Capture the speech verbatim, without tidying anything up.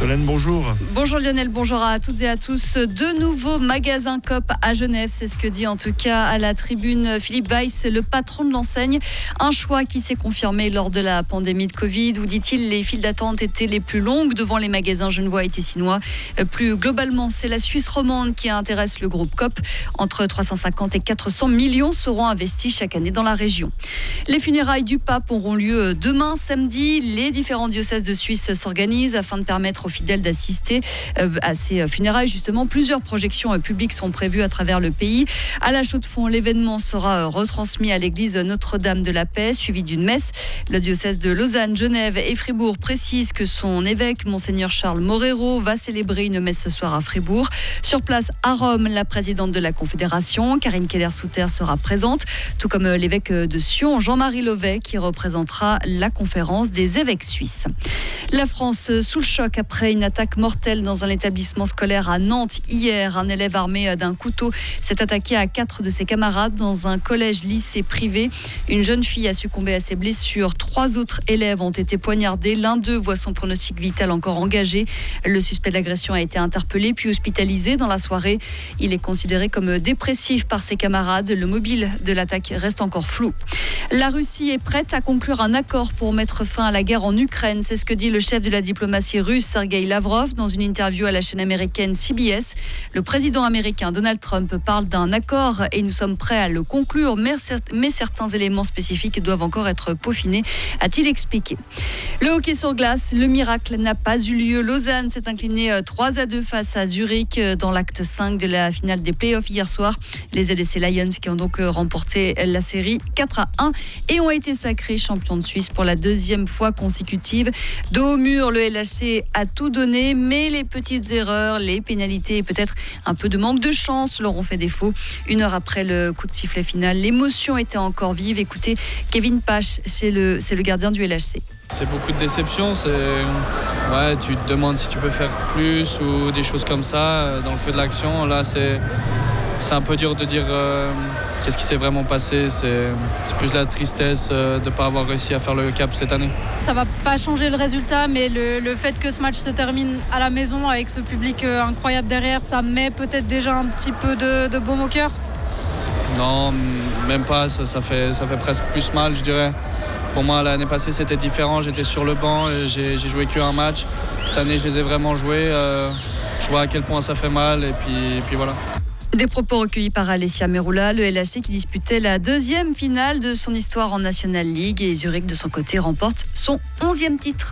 Solène, bonjour. Bonjour Lionel, bonjour à toutes et à tous. De nouveaux magasins Coop à Genève, c'est ce que dit en tout cas à la tribune Philippe Weiss, le patron de l'enseigne. Un choix qui s'est confirmé lors de la pandémie de Covid, où dit-il les files d'attente étaient les plus longues devant les magasins genevois et tessinois. Plus globalement, c'est la Suisse romande qui intéresse le groupe Coop. Entre trois cent cinquante et quatre cents millions seront investis chaque année dans la région. Les funérailles du pape auront lieu demain, samedi. Les différents diocèses de Suisse s'organisent afin de permettre aux fidèles d'assister à ces funérailles. Justement, plusieurs projections publiques sont prévues à travers le pays. À la Chaux-de-Fonds, l'événement sera retransmis à l'église Notre-Dame de la Paix, suivi d'une messe. Le diocèse de Lausanne, Genève et Fribourg précise que son évêque, Monseigneur Charles Morero, va célébrer une messe ce soir à Fribourg. Sur place à Rome, la présidente de la Confédération, Karine Keller-Souter, sera présente, tout comme l'évêque de Sion, Jean-Marie Lovet, qui représentera la conférence des évêques suisses. La France sous le choc après une attaque mortelle dans un établissement scolaire à Nantes hier. Un élève armé d'un couteau s'est attaqué à quatre de ses camarades dans un collège-lycée privé. Une jeune fille a succombé à ses blessures. Trois autres élèves ont été poignardés. L'un d'eux voit son pronostic vital encore engagé. Le suspect de l'agression a été interpellé puis hospitalisé dans la soirée. Il est considéré comme dépressif par ses camarades. Le mobile de l'attaque reste encore flou. La Russie est prête à conclure un accord pour mettre fin à la guerre en Ukraine. C'est ce que dit le chef de la diplomatie russe, Sergueï Lavrov, dans une interview à la chaîne américaine C B S. Le président américain Donald Trump parle d'un accord et nous sommes prêts à le conclure, mais certains éléments spécifiques doivent encore être peaufinés, a-t-il expliqué. Le hockey sur glace, le miracle n'a pas eu lieu. Lausanne s'est incliné trois à deux face à Zurich dans l'acte cinq de la finale des playoffs hier soir. Les L S C Lions qui ont donc remporté la série quatre à un et ont été sacrés champions de Suisse pour la deuxième fois consécutive. Dos au mur, le L H C a tout donné, mais les petites erreurs, les pénalités et peut-être un peu de manque de chance leur ont fait défaut. Une heure après le coup de sifflet final, l'émotion était encore vive. Écoutez, Kevin Pache, c'est le, c'est le gardien du L H C. C'est beaucoup de déception, c'est... Ouais, tu te demandes si tu peux faire plus ou des choses comme ça dans le feu de l'action. Là, c'est, c'est un peu dur de dire euh, qu'est-ce qui s'est vraiment passé. C'est, c'est plus la tristesse euh, de ne pas avoir réussi à faire le cap cette année. Ça ne va pas changer le résultat, mais le, le fait que ce match se termine à la maison avec ce public euh, incroyable derrière, ça met peut-être déjà un petit peu de, de baume au cœur. Non, même pas, ça, ça, fait, ça fait presque plus mal, je dirais. Pour moi, l'année passée, c'était différent. J'étais sur le banc, et j'ai, j'ai joué qu'un match. Cette année, je les ai vraiment joués. Euh, je vois à quel point ça fait mal, et puis, et puis voilà. Des propos recueillis par Alessia Meroula, le L H C qui disputait la deuxième finale de son histoire en National League. Et Zurich, de son côté, remporte son onzième titre.